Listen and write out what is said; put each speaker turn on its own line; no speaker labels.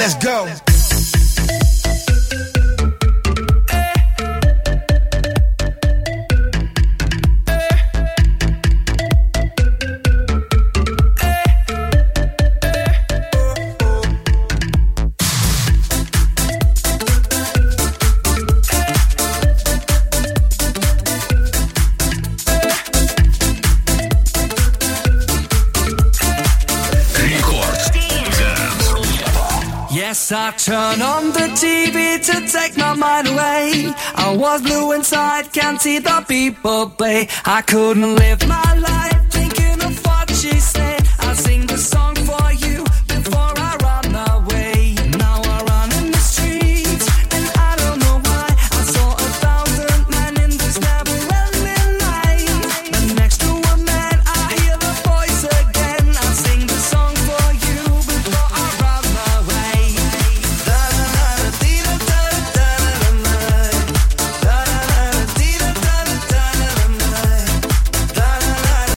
let's go.
Yes, I turn on the TV to take my mind away. I was blue inside, can't see the people play. I couldn't live my life